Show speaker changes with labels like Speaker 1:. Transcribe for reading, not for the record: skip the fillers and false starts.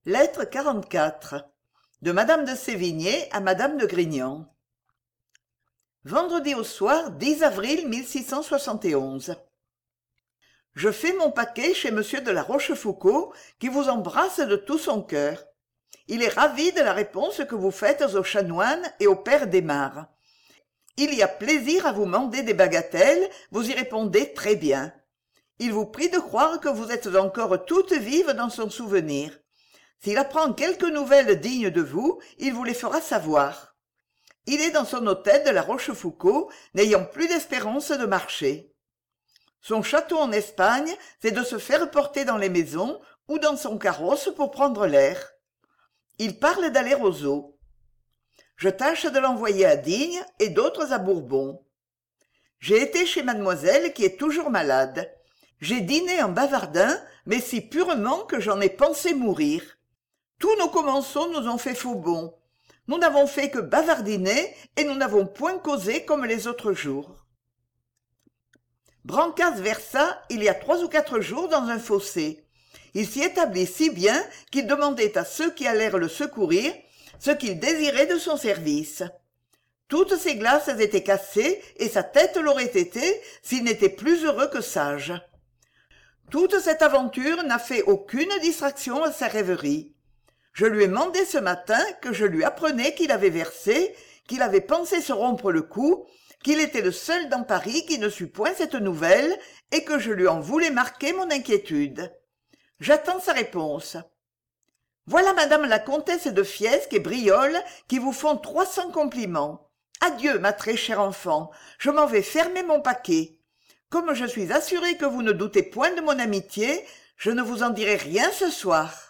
Speaker 1: Lettre 44 de Madame de Sévigné à Madame de Grignan. Vendredi au soir 10 avril 1671. Je fais mon paquet chez monsieur de la Rochefoucauld, qui vous embrasse de tout son cœur. Il est ravi de la réponse que vous faites aux chanoines et au père d'Aymar. Il y a plaisir à vous mander des bagatelles, vous y répondez très bien. Il vous prie de croire que vous êtes encore toute vive dans son souvenir. S'il apprend quelques nouvelles dignes de vous, il vous les fera savoir. Il est dans son hôtel de la Rochefoucauld, n'ayant plus d'espérance de marcher. Son château en Espagne, c'est de se faire porter dans les maisons ou dans son carrosse pour prendre l'air. Il parle d'aller aux eaux. Je tâche de l'envoyer à Digne et d'autres à Bourbon. J'ai été chez mademoiselle qui est toujours malade. J'ai dîné en bavardin, mais si purement que j'en ai pensé mourir. Tous nos commensaux nous ont fait faux bond. Nous n'avons fait que bavardiner et nous n'avons point causé comme les autres jours. Brancas versa il y a 3 ou 4 jours dans un fossé. Il s'y établit si bien qu'il demandait à ceux qui allèrent le secourir ce qu'ils désiraient de son service. Toutes ses glaces étaient cassées et sa tête l'aurait été s'il n'était plus heureux que sage. Toute cette aventure n'a fait aucune distraction à sa rêverie. Je lui ai mandé ce matin que je lui apprenais qu'il avait versé, qu'il avait pensé se rompre le cou, qu'il était le seul dans Paris qui ne sût point cette nouvelle et que je lui en voulais marquer mon inquiétude. J'attends sa réponse. Voilà madame la comtesse de Fiesque et Briolle qui vous font 300 compliments. Adieu, ma très chère enfant, je m'en vais fermer mon paquet. Comme je suis assurée que vous ne doutez point de mon amitié, je ne vous en dirai rien ce soir.